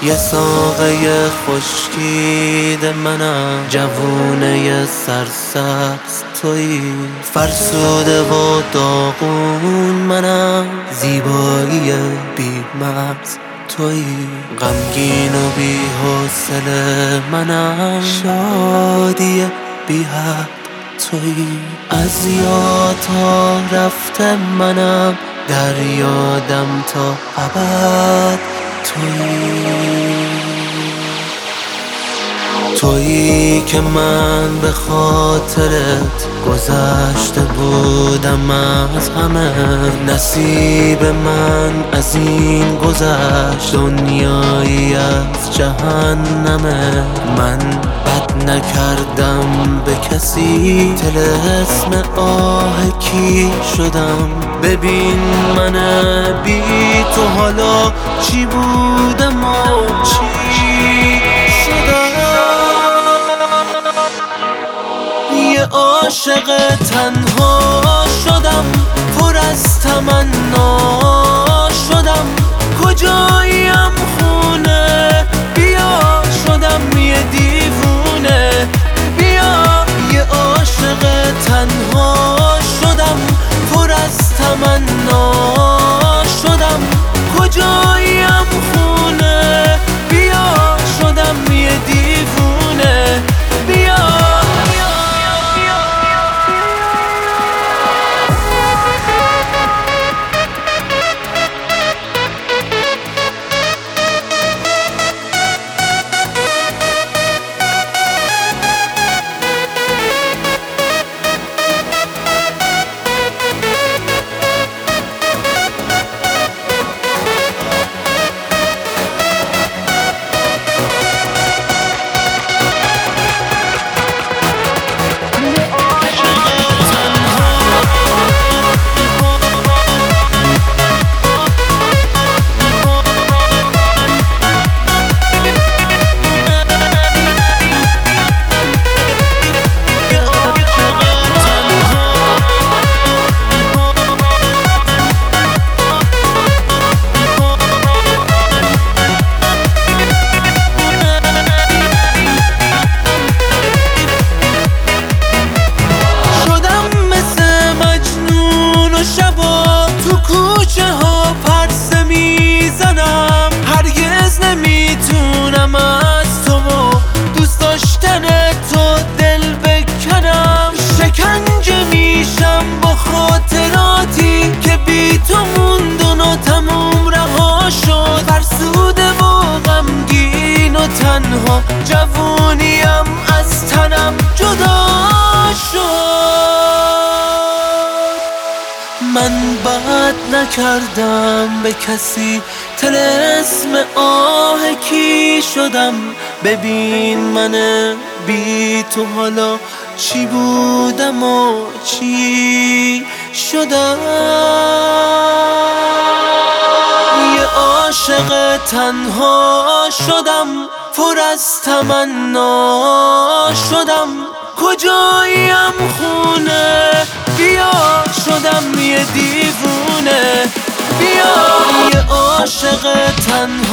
یه ساقه خشکید منم، جوونه سرسبز تویی، فرسوده و داغون منم، زیبایی بی مغز تویی، غمگین و بی حوصله منم، شادی بی حد تویی، از یاد تا رفته منم، در یادم تا ابد تویی که من به خاطرت گذشته بودم از همه، نصیب من از این گذشت دنیایی از جهنمه، من بد نکردم به کسی، طلسم آه کی شدم، ببین من بی تو حالا چی بودم و چی شدم. یه عاشق تنها شدم، پر از تمنا شدم، کجاییم خونه بیا، شدم یه دیوونه بیا، یه عاشق تنها شدم، پر از تمنا شدم، کجاییم خونه بیا، شدم یه دیوونه بیا. نمیتونم از تو و دوست داشتن تو دل بکنم، شکنجه میشم با خاطراتی که بی تو موندن و تموم رها شد، فرسوده و غمگین و تنها، جوونیم از تنم جدا شد. من بد نکردم به کسی، طلسم آه کی شدم، ببین من بی تو حالا چی بودم و چی شدم. یه عاشق تنها شدم، پر از تمنا شدم، کجاییم خونه بیا، شدم یه دیوونه بیا، یه عاشق تنها